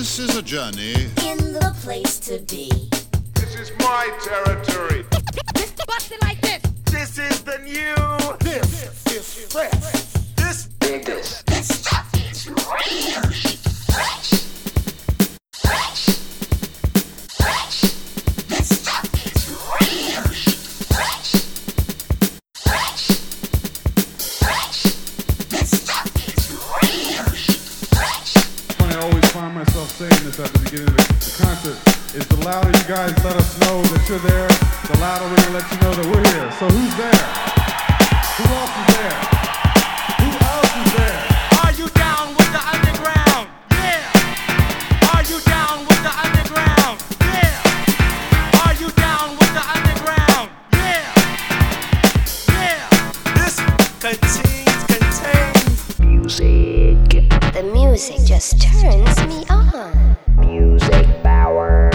This is a journey in the place to be. This is my territory. Bust it like this. This is the new. This is fresh. This Stuff is really fresh. Fresh. Fresh. This stuff is really fresh. Fresh. Fresh. This stuff is really fresh. I always find myself saying this at the beginning of the concert, is the louder you guys let us know that you're there, the louder we're going to let you know that we're here. So who's there? Who else is there? Who else is there? Are you down with the underground? Yeah. Are you down with the underground? Yeah. Are you down with the underground? Yeah. Yeah. this contains Music, The music just turns me on. music power.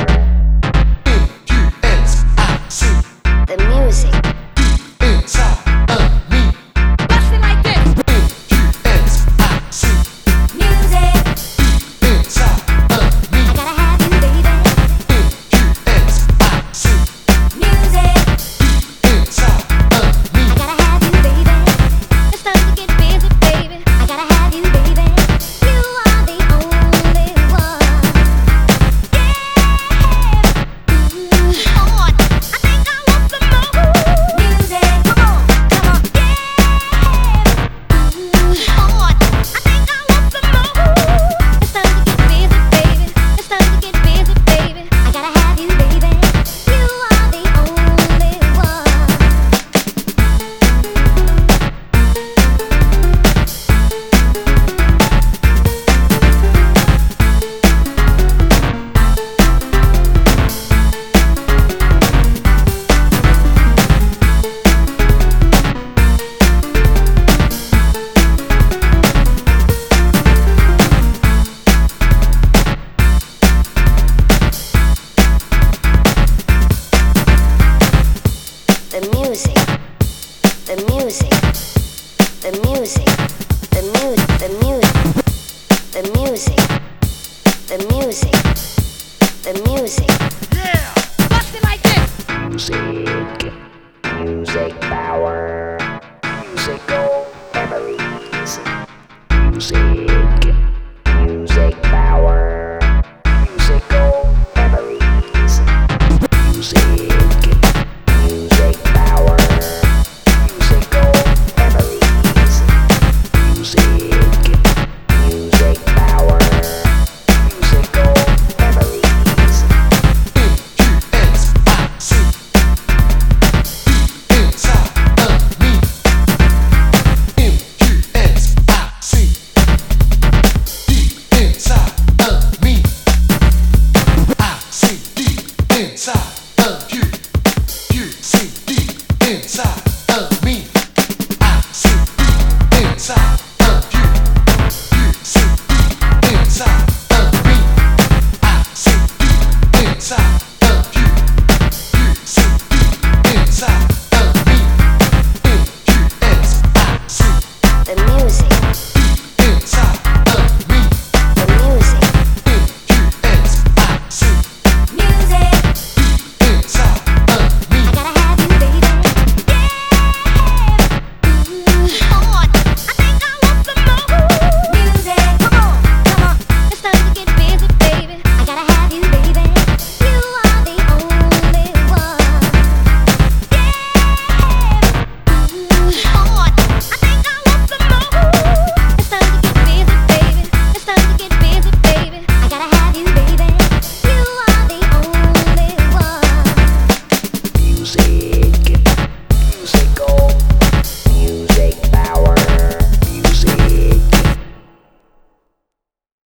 The music. Bust it like this. Music. I gotta have you, baby. Music. I gotta have you, baby. It's time to get busy, baby. I gotta have you, baby. You are the only one. Yeah. On. I think I want some more. Music. Come on. Come on. Yeah. On. I think I want some more. It's time to get busy, baby. It's time to get busy, baby. I gotta have you, baby. You are the only one. The music, the music, the music, the music, the music, the music, the music, the music. Yeah. Bust it like this. Music, music power. Musical memories. Music.